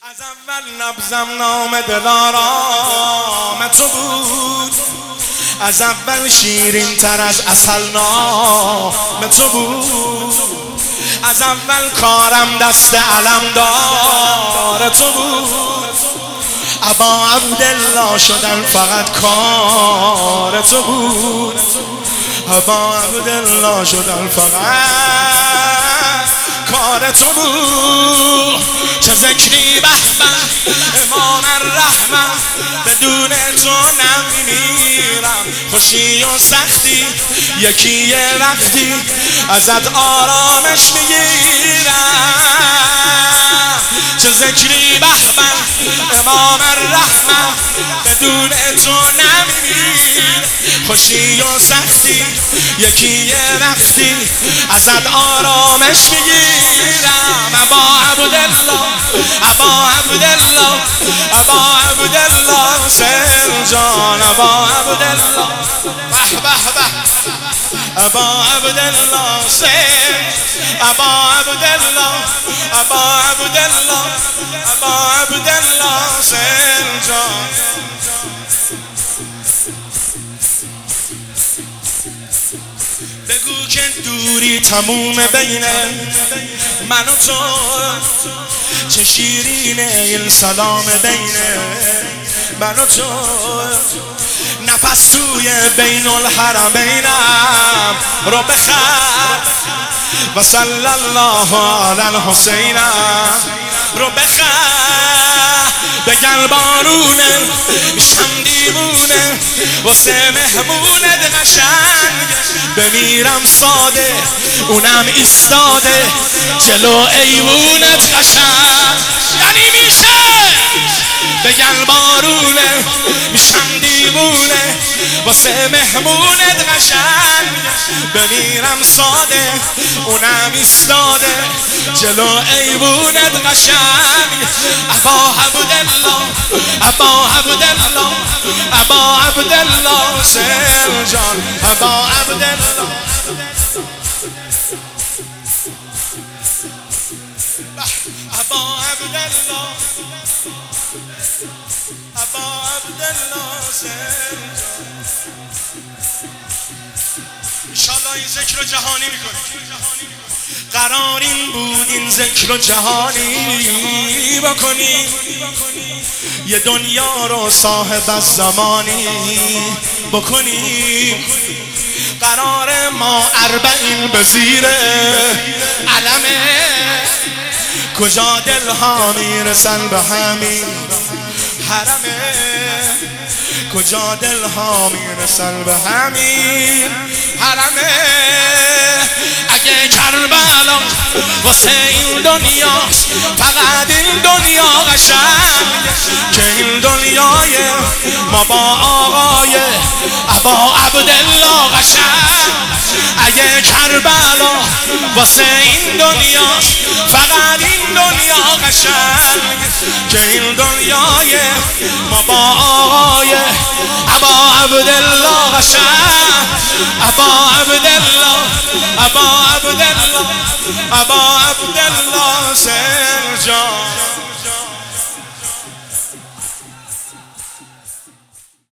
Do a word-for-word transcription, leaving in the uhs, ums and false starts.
از اول نبضم نام دلارام تو بود، از اول شیرین تر از عسل نام تو بود، از اول کارم دست علمدار تو بود. ابا عبدالله شدن فقط کار تو بود، ابا عبدالله شدن فقط کار تو بود. چه ذکری به امام الرحمن، بدون تو نمیمیرم. خوشی و سختی یکی وقتی ازت آرامش میگیرم. چه ذکری به امام الرحمن، بدون تو نمیمیرم. خوشی و سختی یکی وقتی ازت آرامش میگیرم. ابا عبدالله ابا عبدالله ابا عبدالله حسین جان، ابا عبدالله به به به ابا عبدالله حسین، ابا عبدالله ابا عبدالله ابا عبدالله حسین جان. بگو که دوری تموم بین من و تو، چه شیرینه این سلام بین من و تو. نفس توی بین الحرمینم رو بخر و صلی الله علی الحسین رو بخر. بگل بارونه میشم دیوونه واسه مهمونت قشنگ، بمیرم ساده اونم ایستاده جلو ایوونت قشنگ. یعنی میشه بگل بارونه میشم دیوونه واسه مهمونت قشنگ، بمیرم ساده اونم ایستاده جلو ایوونت قشنگ. ابا عبدالله ابا عبدالله ابا عبدالله حسین جان، ابا عبدالله ابا عبدالله ابا عبدالله حسین جان. انشالله این ذکر رو جهانی میکنه. قرار این بود این ذکر رو جهانی بکنی، یه دنیا رو صاحب از زمانی بکنی. قرار ما اربعین به زیر علمه، کجا دلها میرسن به همین حرمه، کجا دلها میرسن به همین حرمه. اگه کربلا واسه این دنیاست، فقط این دنیا قشنگ که این دنیای ما با آقای ابا عبدالله قشنگ. اگه کربلا واسه این دنیاست، فقط این دنیا قشنگ که این دنیای ما با آقای ابا عبدالله قشنگ. ابا عبدالله ابا عبدالله ابا عبدالله حسین جان.